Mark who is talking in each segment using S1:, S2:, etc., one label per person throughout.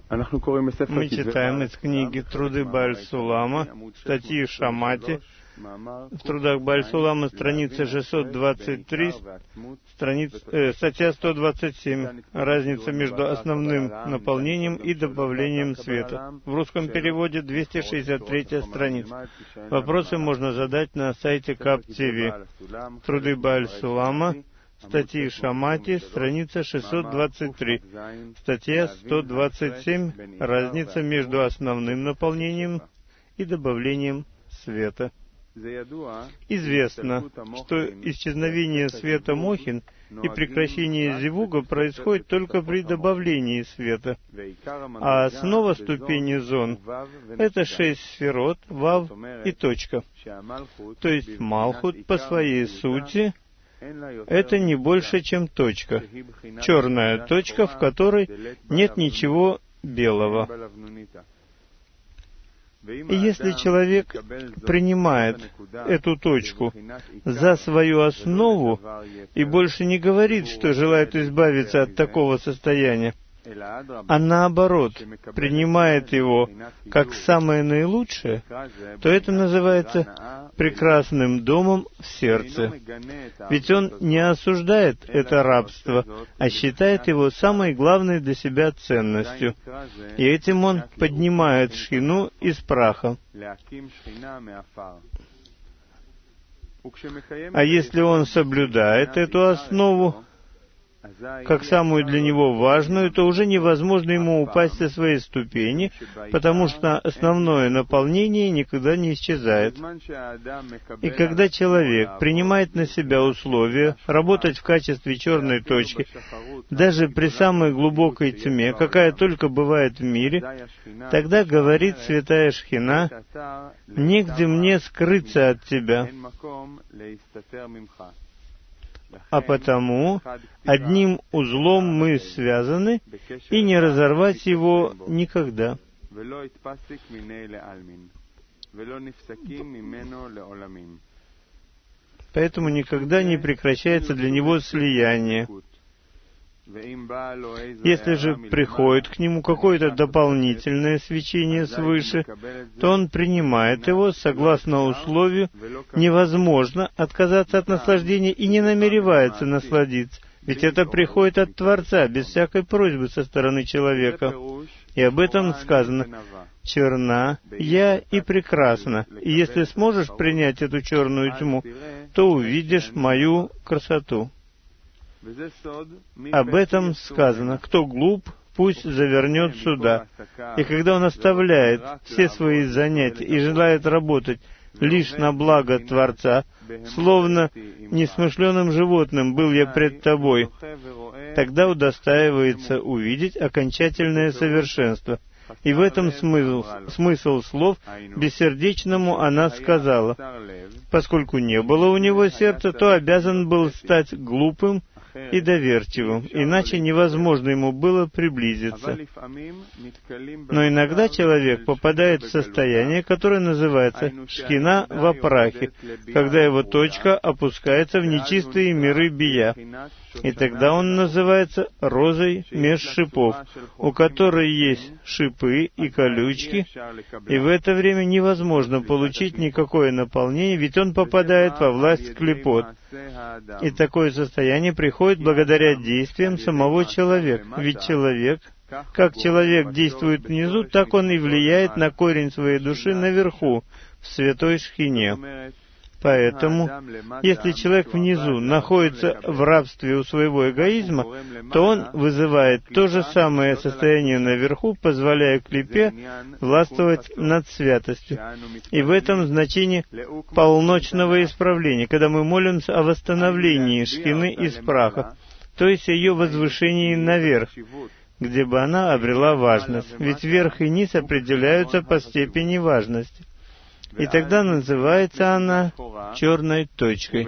S1: Мы читаем из книги «Труды Бааль-Сулама», статьи Шамати, в трудах Бааль-Сулама, страница 623, статья 127, разница между основным наполнением и добавлением света. В русском переводе 263 страница. Вопросы можно задать на сайте КАП-ТВ. Труды Бааль-Сулама, статьи Шамати, страница 623, статья 127, разница между основным наполнением и добавлением света. Известно, что исчезновение света Мохин и прекращение зивуга происходит только при добавлении света, а основа ступени зон — это 6 сферот, вав и точка. То есть Малхут по своей сути — это не больше, чем точка, черная точка, в которой нет ничего белого. И если человек принимает эту точку за свою основу и больше не говорит, что желает избавиться от такого состояния, а наоборот, принимает его как самое наилучшее, то это называется прекрасным домом в сердце. Ведь он не осуждает это рабство, а считает его самой главной для себя ценностью. И этим он поднимает шхину из праха. А если он соблюдает эту основу как самую для него важную, то уже невозможно ему упасть со своей ступени, потому что основное наполнение никогда не исчезает. И когда человек принимает на себя условия работать в качестве черной точки, даже при самой глубокой тьме, какая только бывает в мире, тогда говорит святая Шхина: «Негде мне скрыться от тебя». А потому одним узлом мы связаны, и не разорвать его никогда. Поэтому никогда не прекращается для него слияние. Если же приходит к нему какое-то дополнительное свечение свыше, то он принимает его согласно условию «невозможно отказаться от наслаждения» и не намеревается насладиться, ведь это приходит от Творца, без всякой просьбы со стороны человека. И об этом сказано: «Черна я и прекрасна, и если сможешь принять эту черную тьму, то увидишь мою красоту». Об этом сказано: «Кто глуп, пусть завернет сюда». И когда он оставляет все свои занятия и желает работать лишь на благо Творца, словно несмышленым животным был я пред тобой, тогда удостаивается увидеть окончательное совершенство. И в этом смысл слов бессердечному она сказала: поскольку не было у него сердца, то обязан был стать глупым и доверчивым, иначе невозможно ему было приблизиться. Но иногда человек попадает в состояние, которое называется шхина во прахе, когда его точка опускается в нечистые миры бия. И тогда он называется розой меж шипов, у которой есть шипы и колючки, и в это время невозможно получить никакое наполнение, ведь он попадает во власть клипот. И такое состояние приходит благодаря действиям самого человека, ведь человек, как человек действует внизу, так он и влияет на корень своей души наверху, в святой шхине. Поэтому, если человек внизу находится в рабстве у своего эгоизма, то он вызывает то же самое состояние наверху, позволяя клипе властвовать над святостью. И в этом значении полночного исправления, когда мы молимся о восстановлении шхины из праха, то есть о ее возвышении наверх, где бы она обрела важность. Ведь верх и низ определяются по степени важности. И тогда называется она черной точкой.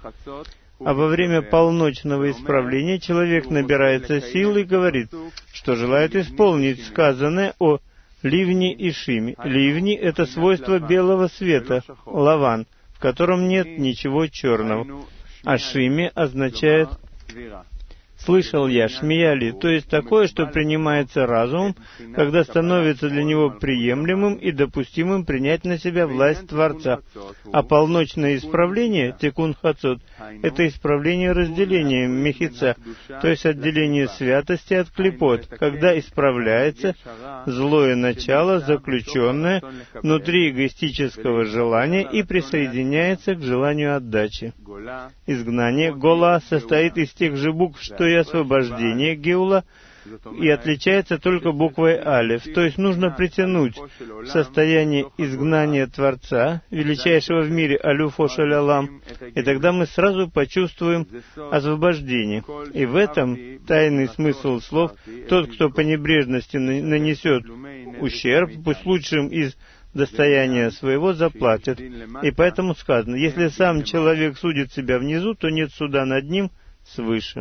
S1: А во время полночного исправления человек набирается сил и говорит, что желает исполнить сказанное о ливне и шиме. Ливни — это свойство белого света, лаван, в котором нет ничего черного. А шиме означает слышал я, шмияли, то есть такое, что принимается разумом, когда становится для него приемлемым и допустимым принять на себя власть Творца. А полночное исправление, тикун хацот, это исправление разделения мехица, то есть отделение святости от клипот, когда исправляется злое начало, заключенное внутри эгоистического желания и присоединяется к желанию отдачи. Изгнание гола состоит из тех же букв, что и освобождение геула, и отличается только буквой алеф, то есть нужно притянуть в состояние изгнания Творца, величайшего в мире алюфо шалялам, и тогда мы сразу почувствуем освобождение. И в этом тайный смысл слов: тот, кто по небрежности нанесет ущерб, пусть лучшим из достояния своего заплатит. И поэтому сказано: если сам человек судит себя внизу, то нет суда над ним свыше.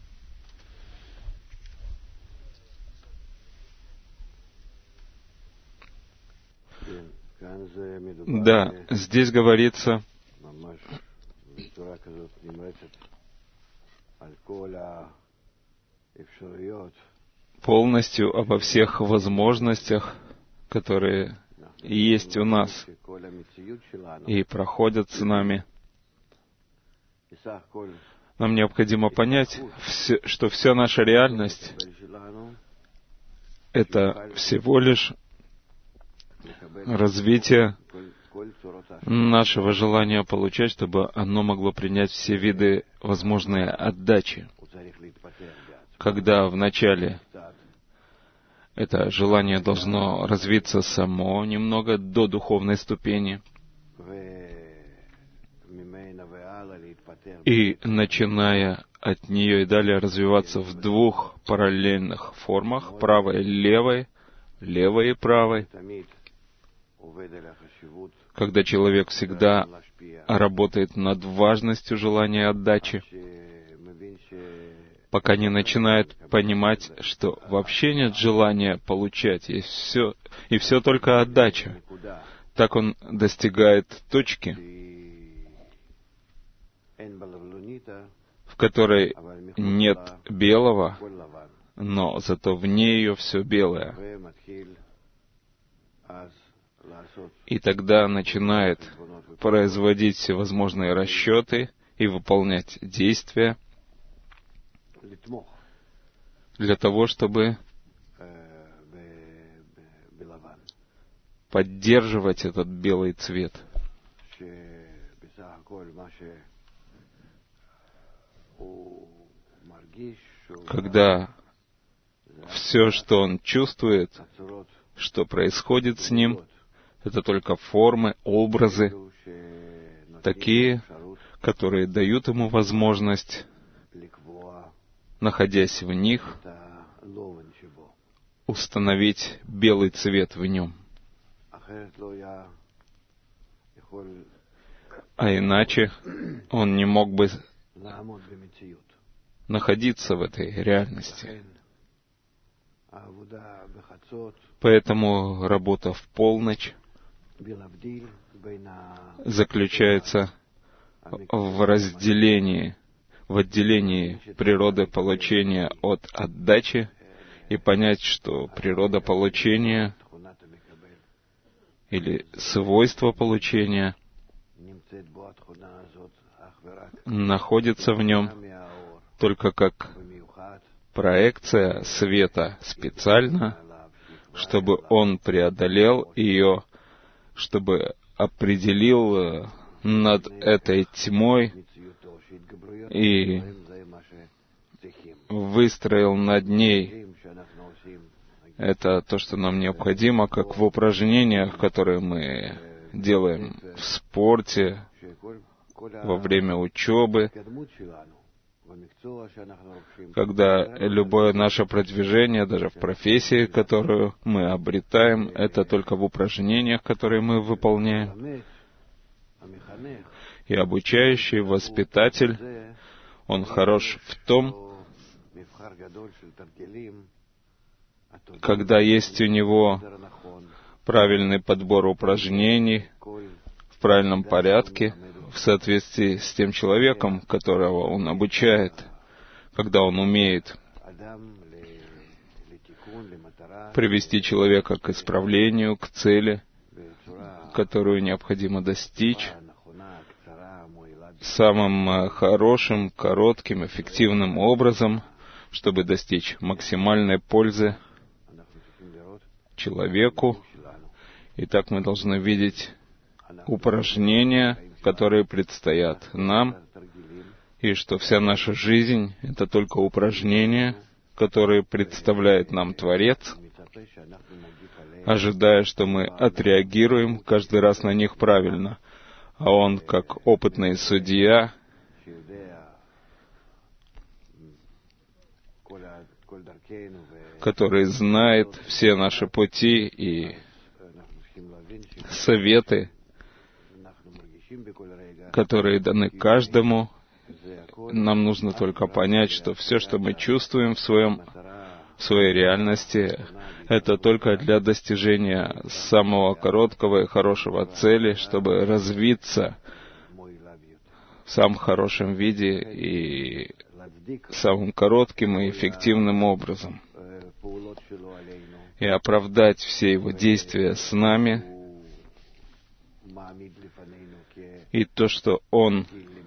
S2: Да, здесь говорится полностью обо всех возможностях, которые есть у нас и проходят с нами. Нам необходимо понять, что вся наша реальность — это всего лишь развитие нашего желания получать, чтобы оно могло принять все виды возможной отдачи. Когда вначале это желание должно развиться само немного до духовной ступени, и начиная от нее и далее развиваться в двух параллельных формах, правой и левой, левой и правой, когда человек всегда работает над важностью желания отдачи, пока не начинает понимать, что вообще нет желания получать, и все только отдача. Так он достигает точки, в которой нет белого, но зато вне ее все белое. И тогда начинает производить всевозможные расчеты и выполнять действия для того, чтобы поддерживать этот белый цвет. Когда все, что он чувствует, что происходит с ним, это только формы, образы, такие, которые дают ему возможность, находясь в них, установить белый цвет в нем. А иначе он не мог бы находиться в этой реальности. Поэтому работа в полночь заключается в разделении, в отделении природы получения от отдачи, и понять, что природа получения или свойство получения находится в нем только как проекция света специально, чтобы он преодолел ее, чтобы определил над этой тьмой и выстроил над ней. Это то, что нам необходимо, как в упражнениях, которые мы делаем в спорте, во время учебы, когда любое наше продвижение, даже в профессии, которую мы обретаем, это только в упражнениях, которые мы выполняем. И обучающий воспитатель, он хорош в том, когда есть у него правильный подбор упражнений в правильном порядке, в соответствии с тем человеком, которого он обучает, когда он умеет привести человека к исправлению, к цели, которую необходимо достичь, самым хорошим, коротким, эффективным образом, чтобы достичь максимальной пользы человеку. И так мы должны видеть упражнения, которые предстоят нам, и что вся наша жизнь — это только упражнения, которые представляет нам Творец, ожидая, что мы отреагируем каждый раз на них правильно. А Он, как опытный судья, который знает все наши пути и советы, которые даны каждому, нам нужно только понять, что все, что мы чувствуем в своей реальности, это только для достижения самого короткого и хорошего цели, чтобы развиться в самом хорошем виде и самым коротким и эффективным образом, и оправдать все Его действия с нами, и то, что Он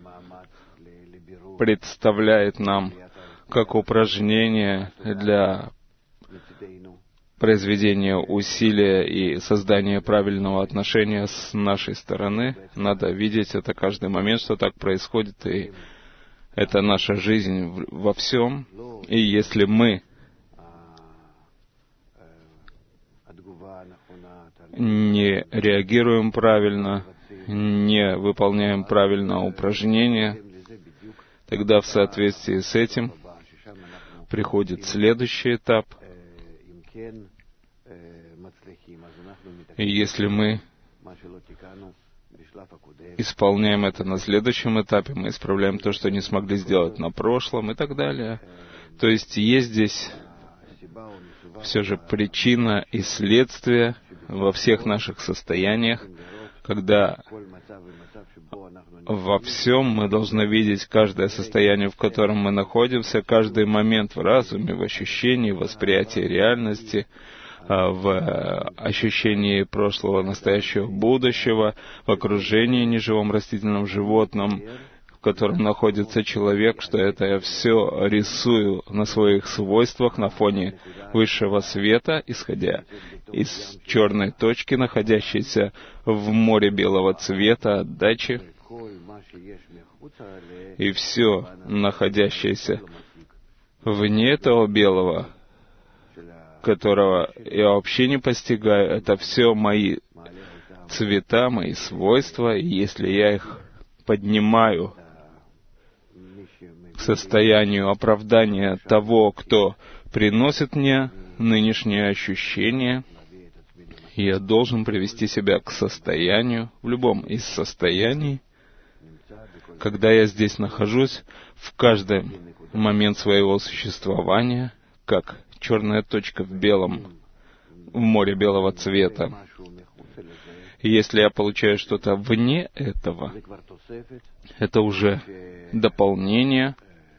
S2: представляет нам как упражнение для произведения усилия и создания правильного отношения с нашей стороны. Надо видеть это каждый момент, что так происходит, и это наша жизнь во всем. И если мы не реагируем правильно, не выполняем правильно упражнения, тогда в соответствии с этим приходит следующий этап. И если мы исполняем это на следующем этапе, мы исправляем то, что не смогли сделать на прошлом и так далее. То есть здесь все же причина и следствие во всех наших состояниях, когда во всем мы должны видеть каждое состояние, в котором мы находимся, каждый момент в разуме, в ощущении, в восприятии реальности, в ощущении прошлого, настоящего, будущего, в окружении неживом растительном животном, в котором находится человек, что это я все рисую на своих свойствах на фоне высшего света, исходя из черной точки, находящейся в море белого цвета отдачи, и все, находящееся вне этого белого, которого я вообще не постигаю, это все мои цвета, мои свойства, и если я их поднимаю к состоянию оправдания того, кто приносит мне нынешнее ощущение, я должен привести себя к состоянию, в любом из состояний, когда я здесь нахожусь, в каждый момент своего существования, как черная точка в море белого цвета. И если я получаю что-то вне этого, это уже дополнение,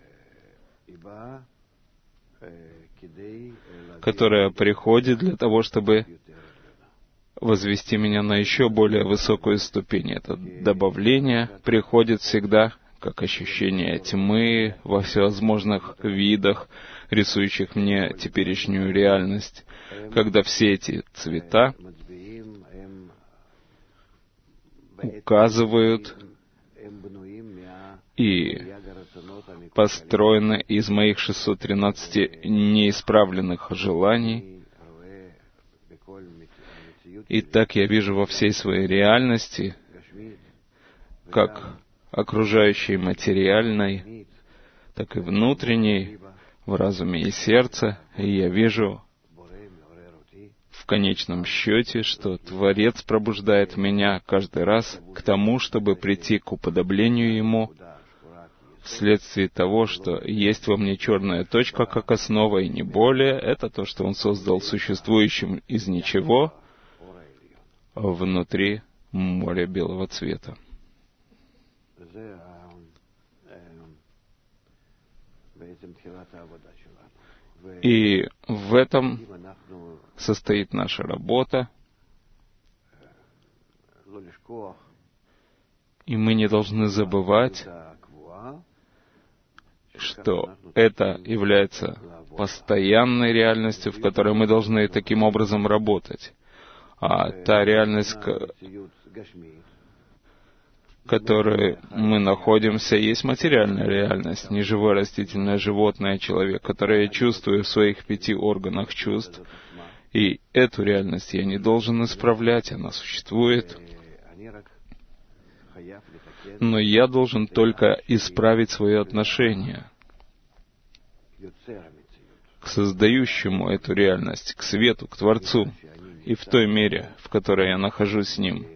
S2: которое приходит для того, чтобы возвести меня на еще более высокую ступень. Это добавление приходит всегда как ощущение тьмы во всевозможных видах, рисующих мне теперешнюю реальность, когда все эти цвета указывают и построены из моих 613 неисправленных желаний. И так я вижу во всей своей реальности, как окружающей материальной, так и внутренней, в разуме и сердце, и я вижу в конечном счете, что Творец пробуждает меня каждый раз к тому, чтобы прийти к уподоблению Ему, вследствие того, что есть во мне черная точка как основа и не более. Это то, что Он создал существующим из ничего внутри моря белого цвета. И в этом состоит наша работа. И мы не должны забывать, что это является постоянной реальностью, в которой мы должны таким образом работать. А та реальность, в которой мы находимся, есть материальная реальность, не живое растительное животное, человек, которое я чувствую в своих 5 органах чувств. И эту реальность я не должен исправлять, она существует. Но я должен только исправить свое отношение к создающему эту реальность, к свету, к Творцу, и в той мере, в которой я нахожусь с Ним,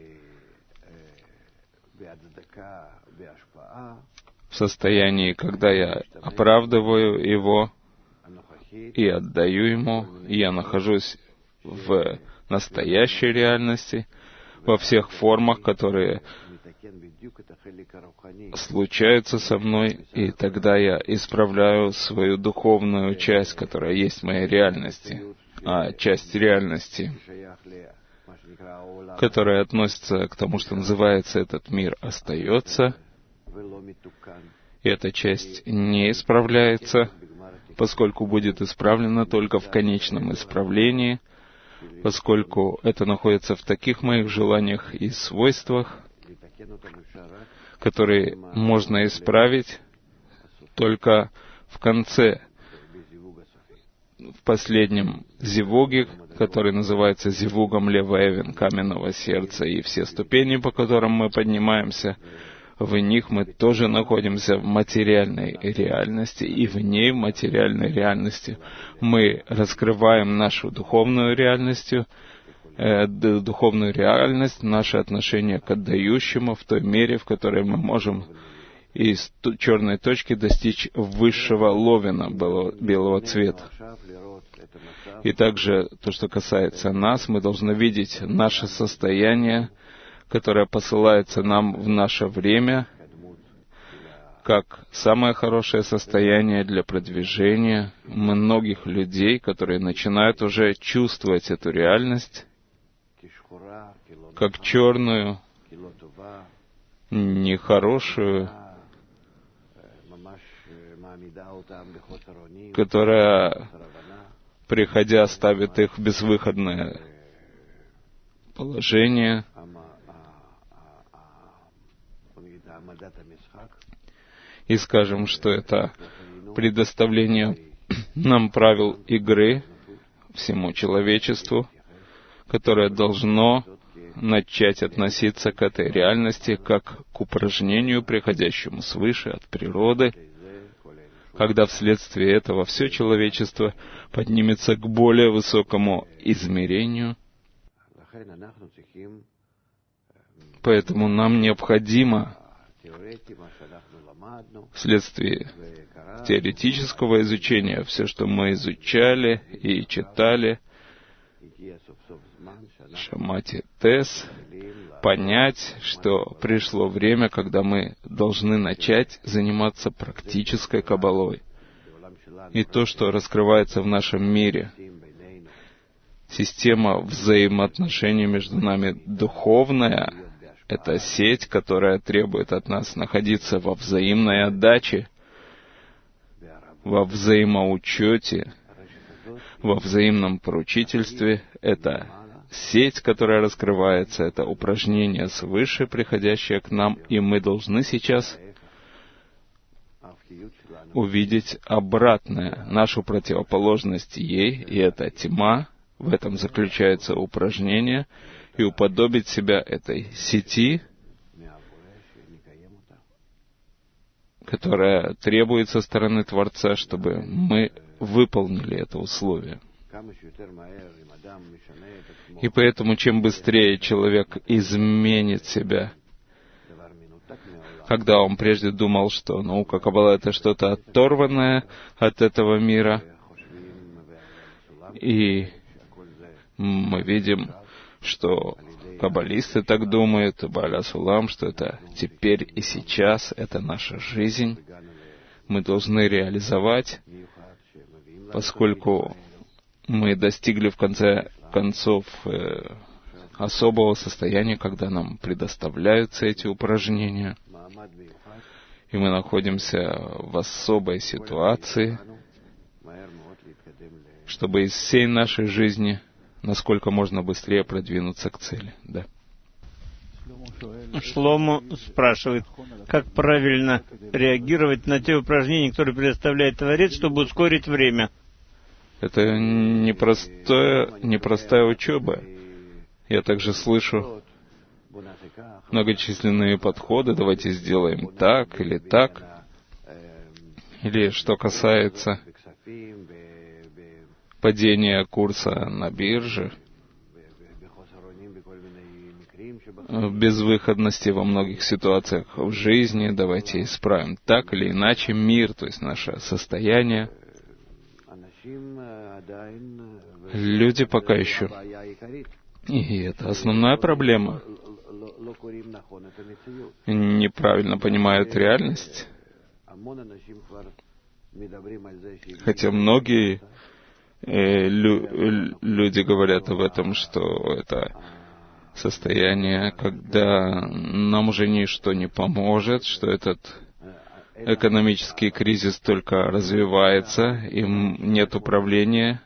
S2: в состоянии, когда я оправдываю Его и отдаю Ему, и я нахожусь в настоящей реальности, во всех формах, которые случаются со мной, и тогда я исправляю свою духовную часть, которая есть в моей реальности, а часть реальности, которая относится к тому, что называется этот мир, остается, и эта часть не исправляется, поскольку будет исправлена только в конечном исправлении, поскольку это находится в таких моих желаниях и свойствах, которые можно исправить только в конце, в последнем зивуге, который называется зивугом Лева-Эвен, каменного сердца, и все ступени, по которым мы поднимаемся, в них мы тоже находимся в материальной реальности, и в ней, в материальной реальности, мы раскрываем нашу духовную реальность, наше отношение к отдающему в той мере, в которой мы можем из черной точки достичь высшего ловена белого цвета. И также то, что касается нас, мы должны видеть наше состояние, которое посылается нам в наше время, как самое хорошее состояние для продвижения многих людей, которые начинают уже чувствовать эту реальность, как черную, нехорошую, которая, приходя, ставит их в безвыходное положение, и скажем, что это предоставление нам правил игры всему человечеству, которое должно начать относиться к этой реальности как к упражнению, приходящему свыше от природы, когда вследствие этого все человечество поднимется к более высокому измерению. Поэтому нам необходимо вследствие теоретического изучения все, что мы изучали и читали, Шамати Тес, понять, что пришло время, когда мы должны начать заниматься практической каббалой. И то, что раскрывается в нашем мире, система взаимоотношений между нами духовная, это сеть, которая требует от нас находиться во взаимной отдаче, во взаимоучете, во взаимном поручительстве. Это сеть, которая раскрывается, это упражнение свыше, приходящее к нам, и мы должны сейчас увидеть обратное, нашу противоположность ей, и это тьма. В этом заключается упражнение, и уподобить себя этой сети, которая требует со стороны Творца, чтобы мы выполнили это условие. И поэтому, чем быстрее человек изменит себя, когда он прежде думал, что наука Каббала — это что-то оторванное от этого мира, и мы видим, что каббалисты так думают, Бааля Сулам, что это теперь и сейчас, это наша жизнь, мы должны реализовать, поскольку мы достигли в конце концов особого состояния, когда нам предоставляются эти упражнения, и мы находимся в особой ситуации, чтобы из всей нашей жизни насколько можно быстрее продвинуться к цели. Да.
S1: Шломо спрашивает, как правильно реагировать на те упражнения, которые предоставляет Творец, чтобы ускорить время?
S2: Это непростая учеба. Я также слышу многочисленные подходы, давайте сделаем так или так. Или что касается падения курса на бирже, безвыходности во многих ситуациях в жизни, давайте исправим так или иначе мир, то есть наше состояние. Люди пока еще, и это основная проблема, неправильно понимают реальность. Хотя многие люди говорят об этом, что это состояние, когда нам уже ничто не поможет, что этот экономический кризис только развивается, и нет управления,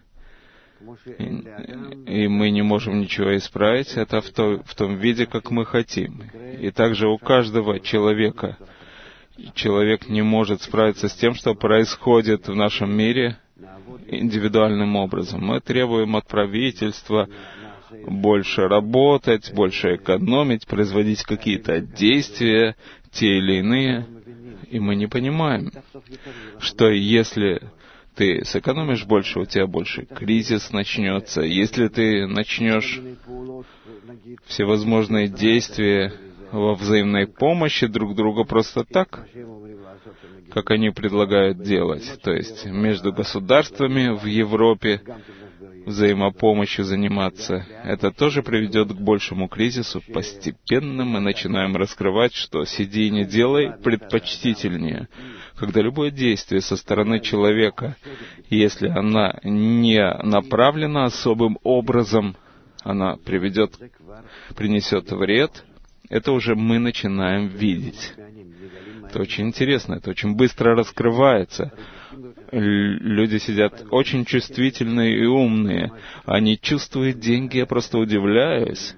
S2: и мы не можем ничего исправить, это в том виде, как мы хотим. И также у каждого человека, человек не может справиться с тем, что происходит в нашем мире индивидуальным образом. Мы требуем от правительства больше работать, больше экономить, производить какие-то действия, те или иные. И мы не понимаем, что если ты сэкономишь больше, у тебя больше кризис начнется. Если ты начнешь всевозможные действия во взаимной помощи друг друга просто так, как они предлагают делать, то есть между государствами в Европе взаимопомощью заниматься, это тоже приведет к большему кризису. Постепенно мы начинаем раскрывать, что «сиди и не делай» предпочтительнее, когда любое действие со стороны человека, если она не направлена особым образом, она принесет вред, это уже мы начинаем видеть. Это очень интересно, это очень быстро раскрывается. Люди сидят очень чувствительные и умные. Они чувствуют деньги, я просто удивляюсь.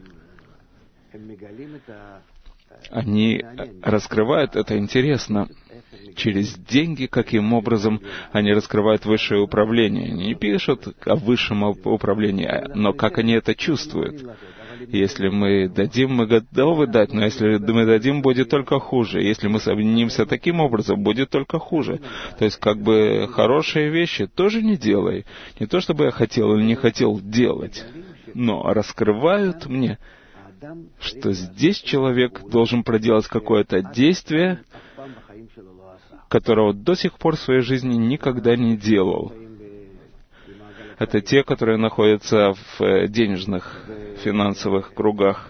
S2: Они раскрывают, это интересно, через деньги, каким образом они раскрывают высшее управление. Они не пишут о высшем управлении, но как они это чувствуют. Если мы дадим, мы готовы дать, но если мы дадим, будет только хуже. Если мы соединимся таким образом, будет только хуже. То есть, как бы, хорошие вещи тоже не делай. Не то, чтобы я хотел или не хотел делать, но раскрывают мне, что здесь человек должен проделать какое-то действие, которого до сих пор в своей жизни никогда не делал. Это те, которые находятся в денежных, финансовых кругах.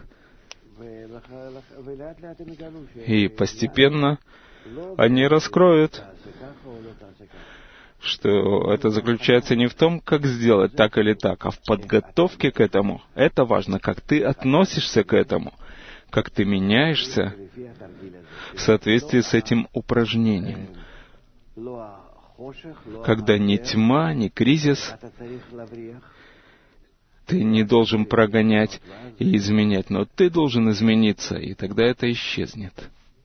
S2: И постепенно они раскроют, что это заключается не в том, как сделать так или так, а в подготовке к этому. Это важно, как ты относишься к этому, как ты меняешься в соответствии с этим упражнением. Когда ни тьма, ни кризис, ты не должен прогонять и изменять, но ты должен измениться, и тогда это исчезнет.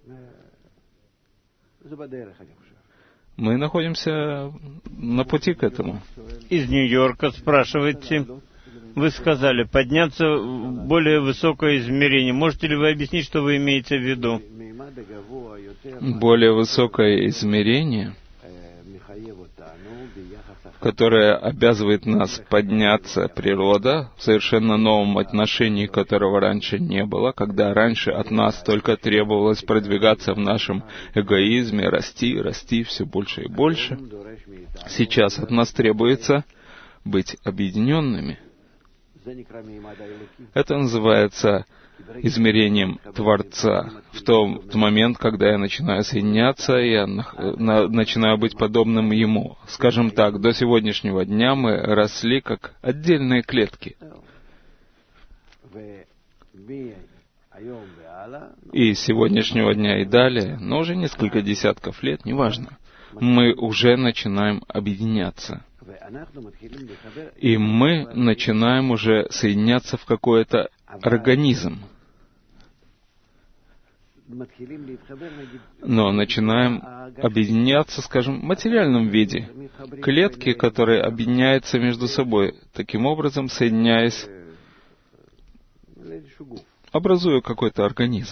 S2: Мы находимся на пути к этому.
S1: Из Нью-Йорка спрашиваете. Вы сказали, подняться в более высокое измерение. Можете ли вы объяснить, что вы имеете в виду?
S2: Более высокое измерение, которое обязывает нас подняться, природа, в совершенно новом отношении, которого раньше не было, когда раньше от нас только требовалось продвигаться в нашем эгоизме, расти все больше и больше. Сейчас от нас требуется быть объединенными. Это называется измерением Творца. В тот момент, когда я начинаю соединяться, я начинаю быть подобным Ему. Скажем так, до сегодняшнего дня мы росли как отдельные клетки. И с сегодняшнего дня и далее, но уже несколько десятков лет, неважно, мы уже начинаем объединяться. И мы начинаем уже соединяться в какой-то организм. Но начинаем объединяться, скажем, в материальном виде. Клетки, которые объединяются между собой, таким образом соединяясь, образуя какой-то организм.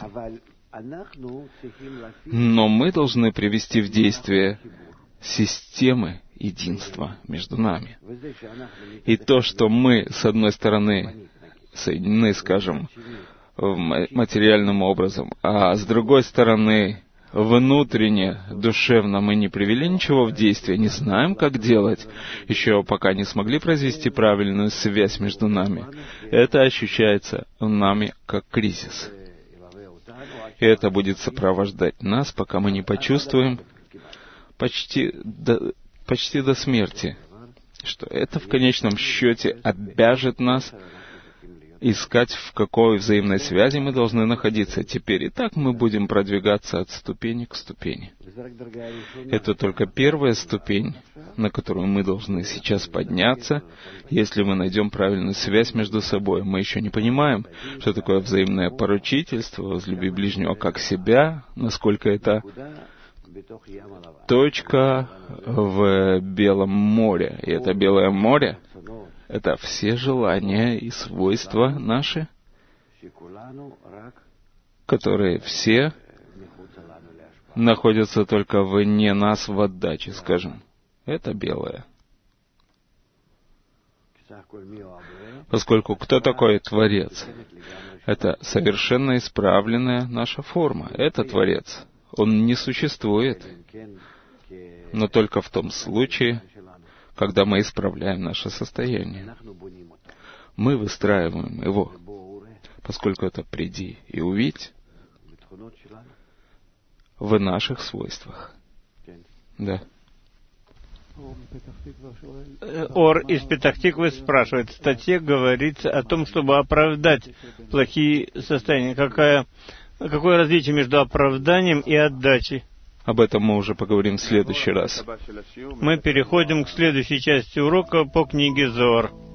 S2: Но мы должны привести в действие системы единства между нами. И то, что мы, с одной стороны, соединены, скажем, материальным образом, а с другой стороны, внутренне, душевно мы не привели ничего в действие, не знаем, как делать, еще пока не смогли произвести правильную связь между нами. Это ощущается нами как кризис. И это будет сопровождать нас, пока мы не почувствуем почти до смерти, что это в конечном счете обяжет нас искать, в какой взаимной связи мы должны находиться теперь. И так мы будем продвигаться от ступени к ступени. Это только первая ступень, на которую мы должны сейчас подняться, если мы найдем правильную связь между собой. Мы еще не понимаем, что такое взаимное поручительство, возлюби ближнего как себя, насколько это точка в Белом море. И это Белое море — это все желания и свойства наши, которые все находятся только вне нас в отдаче, скажем. Это белое. Поскольку кто такой Творец? Это совершенно исправленная наша форма. Это Творец. Он не существует, но только в том случае, когда мы исправляем наше состояние. Мы выстраиваем его, поскольку это «приди и увидь» в наших свойствах. Да.
S1: Ор из Петах-Тиквы спрашивает, в статье говорится о том, чтобы оправдать плохие состояния. Какое различие между оправданием и отдачей?
S2: Об этом мы уже поговорим в следующий раз.
S1: Мы переходим к следующей части урока по книге Зоар.